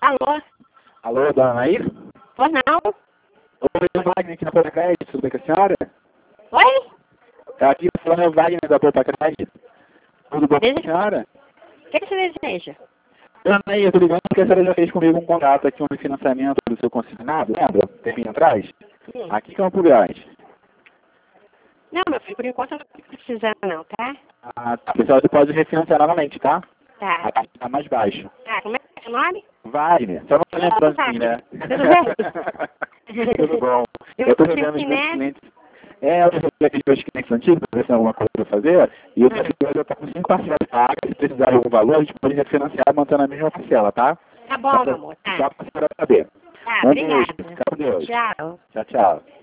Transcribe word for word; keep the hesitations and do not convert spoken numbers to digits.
Alô? Alô, dona Anaí? Pois não? Oi, é o Wagner aqui na Poupa Crédito, tudo bem com a senhora? Oi? Tá aqui falando é o Wagner da Poupa Crédito. Tudo bom com Deseja... a senhora? O que, que você deseja? Dona Anaí, eu tô ligando porque a senhora já fez comigo um contrato aqui, um financiamento do seu consignado, lembra? Tempinho atrás? Hum. Aqui em Campo Grande. Não, meu filho, por enquanto eu não tô precisando não, tá? Ah, tá. Pessoal, você pode refinanciar novamente, tá? Tá. A taxa tá mais baixa. Tá, como é que é seu nome? Wagner, só não lembrando assim, né? Tudo bem? Tudo bom. Eu Eu tô tô revendo os aqui, meus né? clientes. É, eu recebi aqui os meus clientes antigos, pra ver se tem alguma coisa pra fazer. E o Hum. servidor já tá com cinco parcelas pagas. Se precisar de algum valor, a gente pode refinanciar mantendo a mesma parcela, tá? Tá bom, meu amor, tá. Só pra senhora saber. Tá, Um beijo. obrigada. Fica com Deus. Tchau. Tchau, tchau.